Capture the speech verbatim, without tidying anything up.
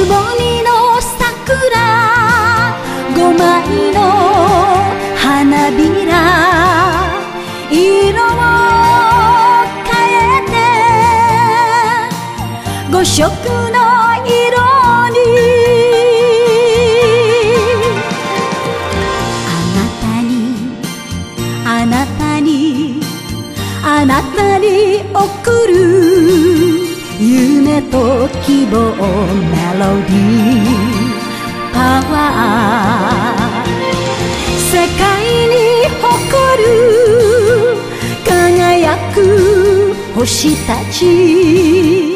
ぼみの桜ごまいの花びら色を変えて五色の色にあなたにあなたに贈る夢と希望メロディーパワー世界に誇る輝く星たち